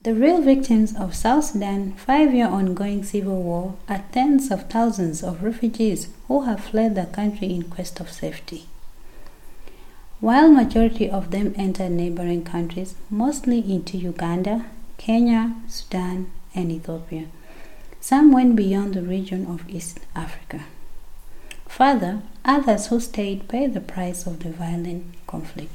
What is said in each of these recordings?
The real victims of South Sudan's 5-year ongoing civil war are tens of thousands of refugees who have fled the country in quest of safety. While majority of them entered neighboring countries, mostly into Uganda, Kenya, Sudan, and Ethiopia, some went beyond the region of East Africa. Further, others who stayed paid the price of the violent conflict.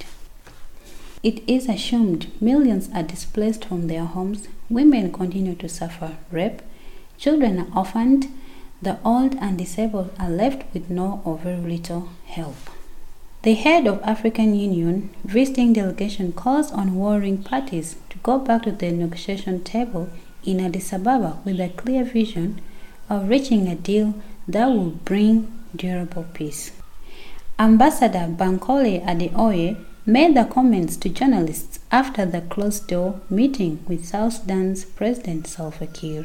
It is assumed millions are displaced from their homes, women continue to suffer rape, children are orphaned, the old and disabled are left with no or very little help. The head of African Union visiting delegation calls on warring parties to go back to the negotiation table in Addis Ababa with a clear vision of reaching a deal that will bring durable peace. Ambassador Bankole Adeoye made the comments to journalists after the closed-door meeting with South Sudan's President Salva Kiir.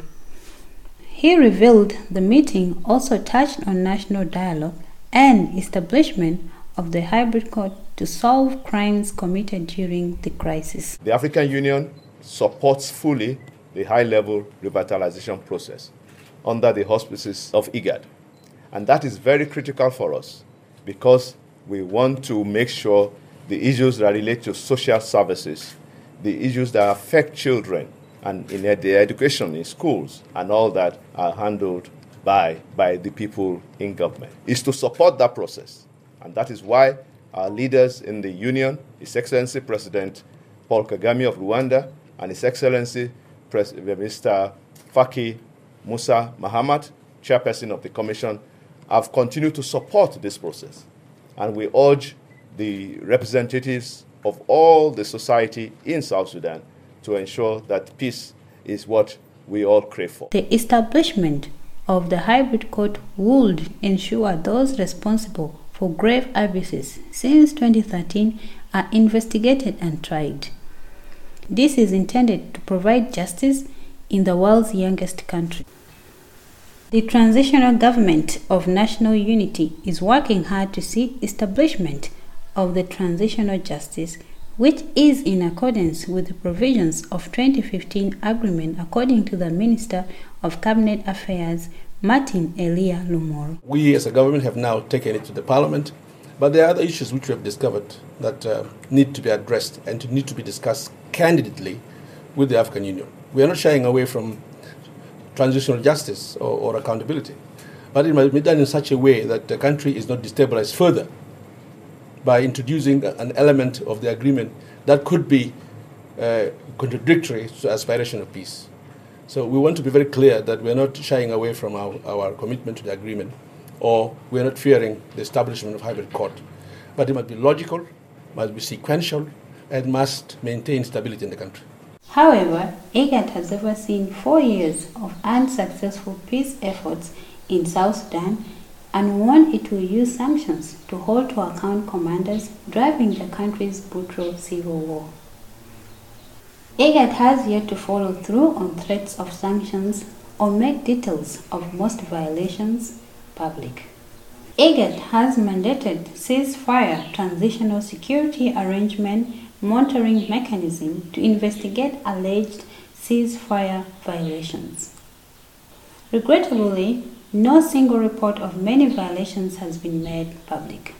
He revealed the meeting also touched on national dialogue and establishment of the hybrid court to solve crimes committed during the crisis. The African Union supports fully the high-level revitalization process under the auspices of IGAD. And that is very critical for us because we want to make sure the issues that relate to social services, the issues that affect children and in their education in schools and all that are handled by the people in government. Is to support that process. And that is why our leaders in the Union, His Excellency President Paul Kagame of Rwanda and His Excellency Mr. Faki Musa Mahamat, Chairperson of the Commission, have continued to support this process. And we urge the representatives of all the society in South Sudan to ensure that peace is what we all crave for. The establishment of the hybrid court would ensure those responsible for grave abuses since 2013 are investigated and tried. This is intended to provide justice in the world's youngest country. The Transitional Government of National Unity is working hard to see establishment of the Transitional Justice, which is in accordance with the provisions of 2015 agreement, according to the Minister of Cabinet Affairs, Martin Elia Lumoro. We as a government have now taken it to the Parliament, but there are other issues which we have discovered that need to be addressed and to need to be discussed candidly with the African Union. We are not shying away from transitional justice or accountability, but it must be done in such a way that the country is not destabilized further by introducing an element of the agreement that could be contradictory to aspiration of peace. So we want to be very clear that we're not shying away from our commitment to the agreement, or we're not fearing the establishment of hybrid court. But it must be logical, must be sequential, and must maintain stability in the country. However, IGAD has overseen 4 years of unsuccessful peace efforts in South Sudan and warned it will use sanctions to hold to account commanders driving the country's brutal civil war. IGAD has yet to follow through on threats of sanctions or make details of most violations public. IGAD has mandated ceasefire, transitional security arrangement, monitoring mechanism to investigate alleged ceasefire violations. Regrettably, no single report of many violations has been made public.